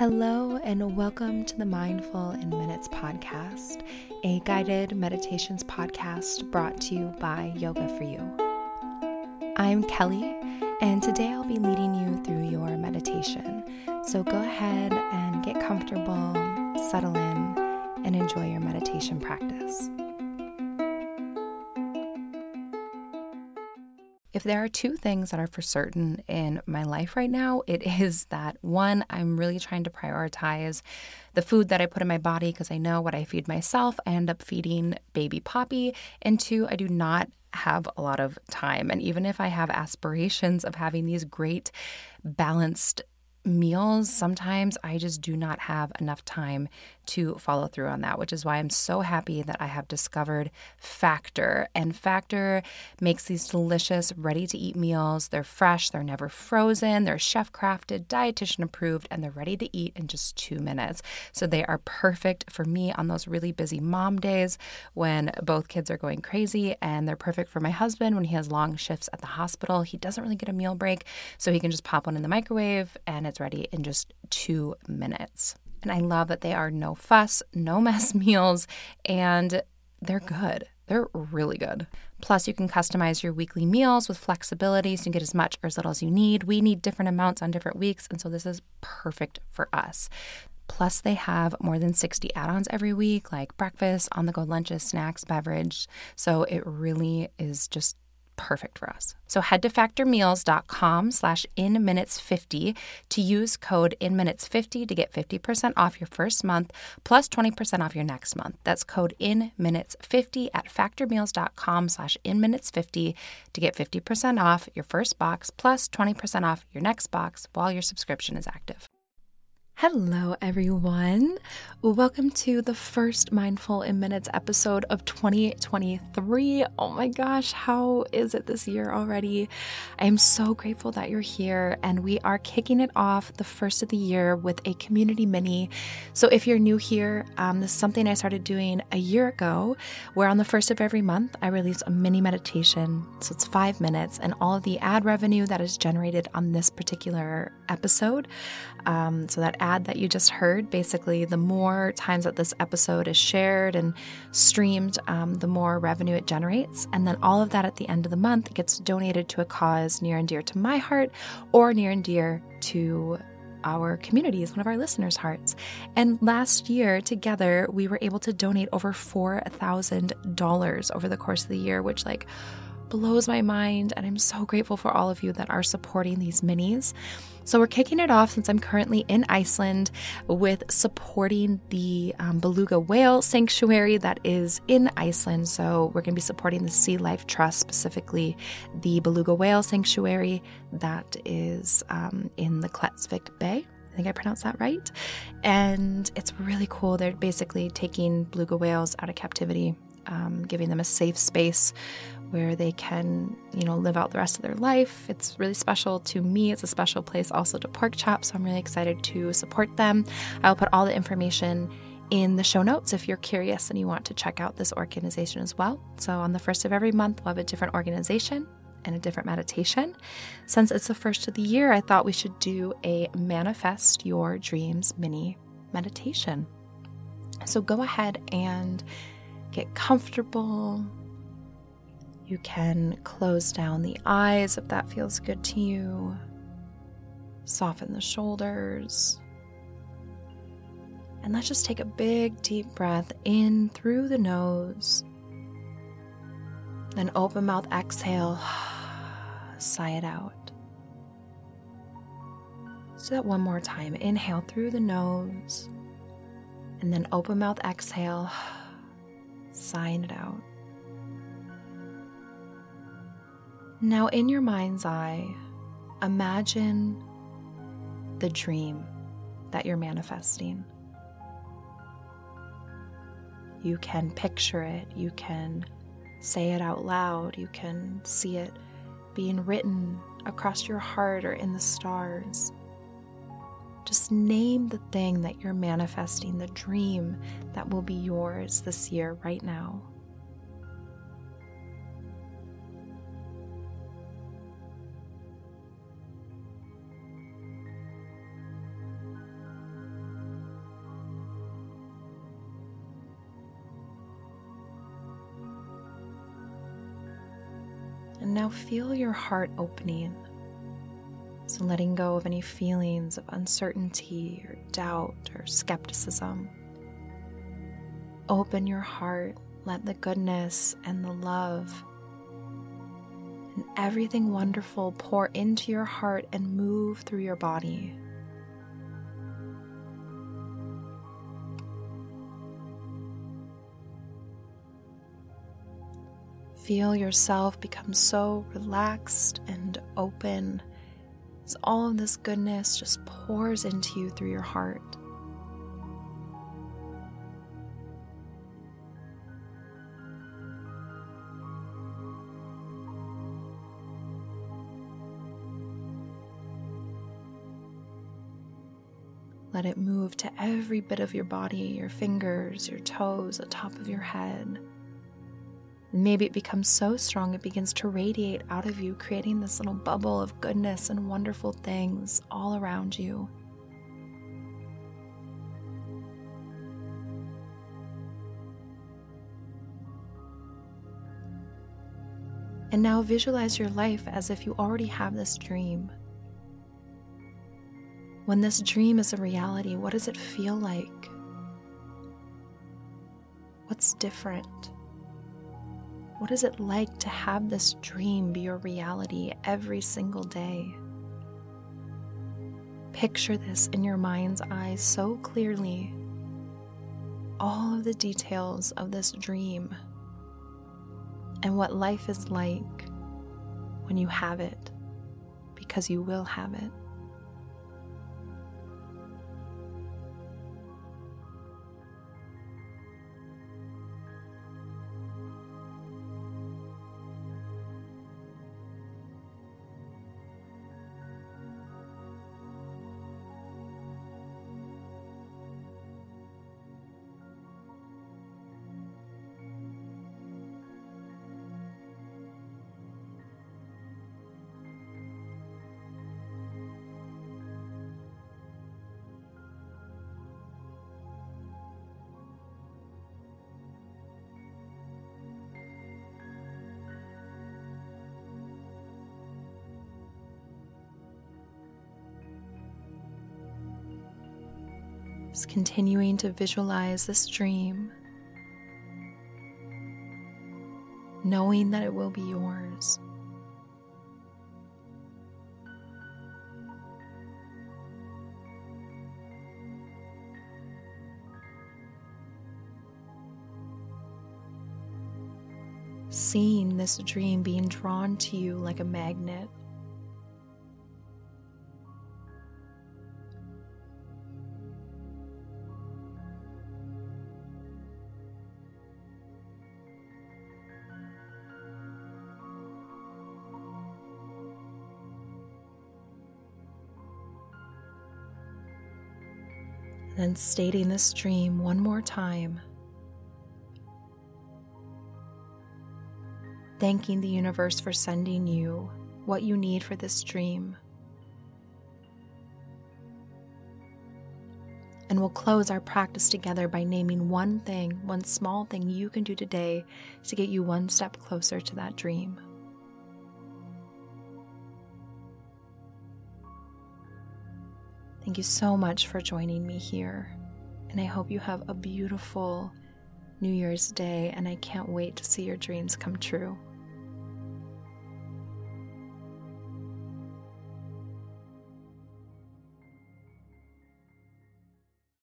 Hello, and welcome to the Mindful in Minutes podcast, a guided meditations podcast brought to you by Yoga for You. I'm Kelly, and today I'll be leading you through your meditation. So go ahead and get comfortable, settle in, and enjoy your meditation practice. If there are two things that are for certain in my life right now, it is that one, I'm really trying to prioritize the food that I put in my body because I know what I feed myself, I end up feeding baby Poppy. And two, I do not have a lot of time. And even if I have aspirations of having these great balanced meals, sometimes I just do not have enough time to follow through on that, which is why I'm so happy that I have discovered Factor. And Factor makes these delicious, ready-to-eat meals. They're fresh, they're never frozen, they're chef-crafted, dietitian approved, and they're ready to eat in just 2 minutes. So they are perfect for me on those really busy mom days when both kids are going crazy, and they're perfect for my husband when he has long shifts at the hospital. He doesn't really get a meal break, so he can just pop one in the microwave and it's ready in just 2 minutes. And I love that they are no fuss, no mess meals, and they're good. They're really good. Plus, you can customize your weekly meals with flexibility so you can get as much or as little as you need. We need different amounts on different weeks, and so this is perfect for us. Plus, they have more than 60 add-ons every week, like breakfast, on-the-go lunches, snacks, beverage. So it really is just perfect for us. So head to factormeals.com/inminutes50 to use code INMINUTES50 to get 50% off your first month plus 20% off your next month. That's code INMINUTES50 at factormeals.com/inminutes50 to get 50% off your first box plus 20% off your next box while your subscription is active. Hello, everyone. Welcome to the first Mindful in Minutes episode of 2023. Oh my gosh, how is it this year already? I am so grateful that you're here, and we are kicking it off the first of the year with a community mini. So if you're new here, this is something I started doing a year ago, where on the first of every month, I release a mini meditation. So it's 5 minutes, and all of the ad revenue that is generated on this particular episode, so that ad that you just heard, basically the more times that this episode is shared and streamed, the more revenue it generates. And then all of that at the end of the month gets donated to a cause near and dear to my heart or near and dear to our communities, one of our listeners' hearts. And last year together, we were able to donate over $4,000 over the course of the year, which blows my mind. And I'm so grateful for all of you that are supporting these minis. So we're kicking it off, since I'm currently in Iceland, with supporting the beluga whale sanctuary that is in Iceland. So we're going to be supporting the Sea Life Trust, specifically the beluga whale sanctuary that is in the Klettsvik Bay. I think I pronounced that right. And it's really cool. They're basically taking beluga whales out of captivity, giving them a safe space where they can, live out the rest of their life. It's really special to me. It's a special place also to Pork Chop, so I'm really excited to support them. I'll put all the information in the show notes if you're curious and you want to check out this organization as well. So on the first of every month, we'll have a different organization and a different meditation. Since it's the first of the year, I thought we should do a Manifest Your Dreams mini meditation. So go ahead and get comfortable. You can close down the eyes if that feels good to you. Soften the shoulders. And let's just take a big, deep breath in through the nose. Then open mouth, exhale, sigh it out. So that one more time. Inhale through the nose. And then open mouth, exhale, sighing it out. Now, in your mind's eye, imagine the dream that you're manifesting. You can picture it, you can say it out loud, you can see it being written across your heart or in the stars. Just name the thing that you're manifesting, the dream that will be yours this year right now. And now feel your heart opening. So letting go of any feelings of uncertainty or doubt or skepticism. Open your heart, let the goodness and the love and everything wonderful pour into your heart and move through your body. Feel yourself become so relaxed and open as all of this goodness just pours into you through your heart. Let it move to every bit of your body, your fingers, your toes, the top of your head. Maybe it becomes so strong it begins to radiate out of you, creating this little bubble of goodness and wonderful things all around you. And now visualize your life as if you already have this dream. When this dream is a reality, what does it feel like? What's different? What is it like to have this dream be your reality every single day? Picture this in your mind's eye so clearly. All of the details of this dream and what life is like when you have it, because you will have it. Just continuing to visualize this dream, knowing that it will be yours. Seeing this dream being drawn to you like a magnet. Then stating this dream one more time. Thanking the universe for sending you what you need for this dream. And we'll close our practice together by naming one thing, one small thing you can do today to get you one step closer to that dream. Thank you so much for joining me here, and I hope you have a beautiful New Year's Day, and I can't wait to see your dreams come true.